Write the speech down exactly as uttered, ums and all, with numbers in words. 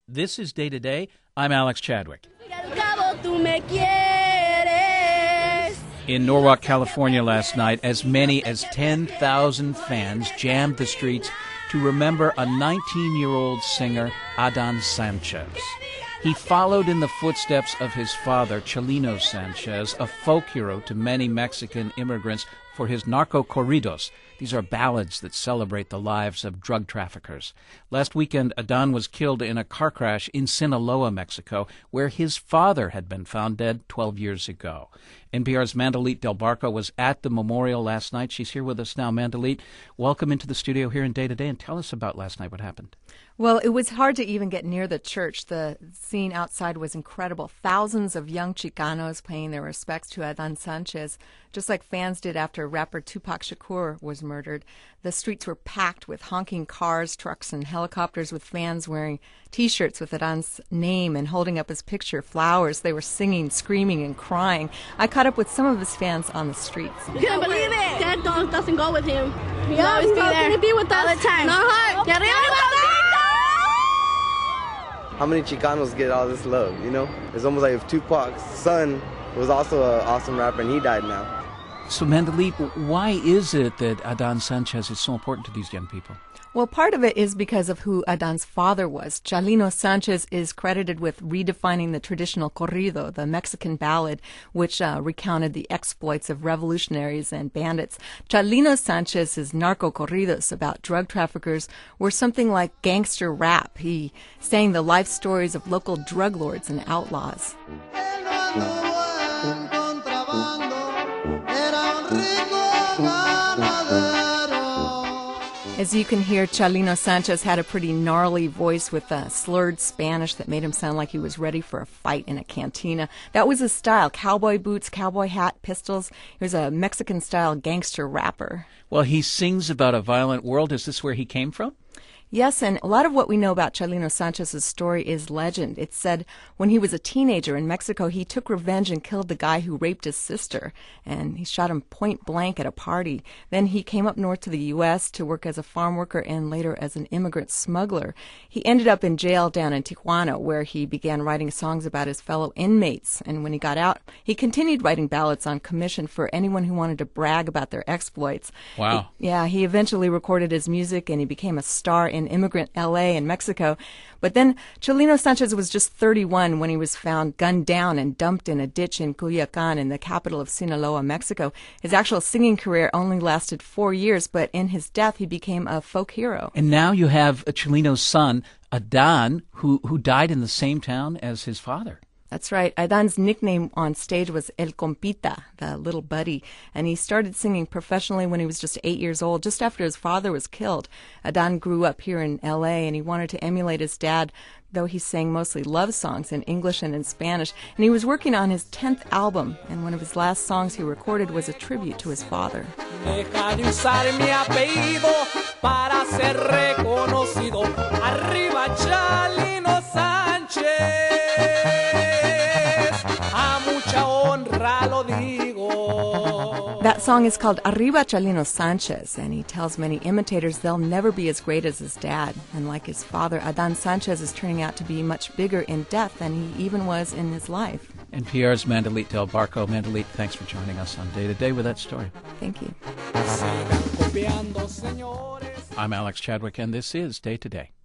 This is Day to Day. I'm Alex Chadwick. In Norwalk, California last night, as many as ten thousand fans jammed the streets to remember a nineteen-year-old singer, Adán Sánchez. He followed in the footsteps of his father, Chalino Sanchez, a folk hero to many Mexican immigrants, for his narco-corridos. These are ballads that celebrate the lives of drug traffickers. Last weekend, Adán was killed in a car crash in Sinaloa, Mexico, where his father had been found dead twelve years ago. N P R's Mandalit Del Barco was at the memorial last night. She's here with us now. Mandalit, welcome into the studio here in Day to Day, and tell us about last night. What happened? Well, it was hard to even get near the church. The scene outside was incredible. Thousands of young Chicanos paying their respects to Adán Sánchez, just like fans did after rapper Tupac Shakur was murdered. The streets were packed with honking cars, trucks, and helicopters, with fans wearing T-shirts with Adán's name and holding up his picture, flowers. They were singing, screaming, and crying. I caught up with some of his fans on the streets. You can't believe it. Dad don't, doesn't go with him. He yeah, always be there. To be with us all the time. No heart. How many Chicanos get all this love, you know? It's almost like if Tupac's son was also an awesome rapper and he died now. So, Mandalit, why is it that Adán Sánchez is so important to these young people? Well, part of it is because of who Adán's father was. Chalino Sanchez is credited with redefining the traditional corrido, the Mexican ballad, which uh, recounted the exploits of revolutionaries and bandits. Chalino Sanchez's narco corridos about drug traffickers were something like gangster rap. He sang the life stories of local drug lords and outlaws. As you can hear, Chalino Sanchez had a pretty gnarly voice with a slurred Spanish that made him sound like he was ready for a fight in a cantina. That was his style: cowboy boots, cowboy hat, pistols. He was a Mexican-style gangster rapper. Well, he sings about a violent world. Is this where he came from? Yes, and a lot of what we know about Chalino Sanchez's story is legend. It's said when he was a teenager in Mexico, he took revenge and killed the guy who raped his sister, and he shot him point blank at a party. Then he came up north to the U S to work as a farm worker and later as an immigrant smuggler. He ended up in jail down in Tijuana, where he began writing songs about his fellow inmates. And when he got out, he continued writing ballads on commission for anyone who wanted to brag about their exploits. Wow. He, yeah, he eventually recorded his music, and he became a star in immigrant L A and Mexico. But then Chalino Sanchez was just thirty-one when he was found gunned down and dumped in a ditch in Culiacan, in the capital of Sinaloa, Mexico. His actual singing career only lasted four years, but in his death he became a folk hero. And now you have Chalino's son, Adán, who, who died in the same town as his father. That's right. Adán's nickname on stage was El Compita, the little buddy, and he started singing professionally when he was just eight years old, just after his father was killed. Adán grew up here in L A, and he wanted to emulate his dad, though he sang mostly love songs in English and in Spanish. And he was working on his tenth album, and one of his last songs he recorded was a tribute to his father. Deja de usar mi apellido para ser reconocido. Arriba Chalino Sánchez. That song is called Arriba Chalino Sanchez, and he tells many imitators they'll never be as great as his dad. And like his father, Adán Sánchez is turning out to be much bigger in death than he even was in his life. N P R's Mandalit Del Barco. Mandalit, thanks for joining us on Day to Day with that story. Thank you. I'm Alex Chadwick, and this is Day to Day.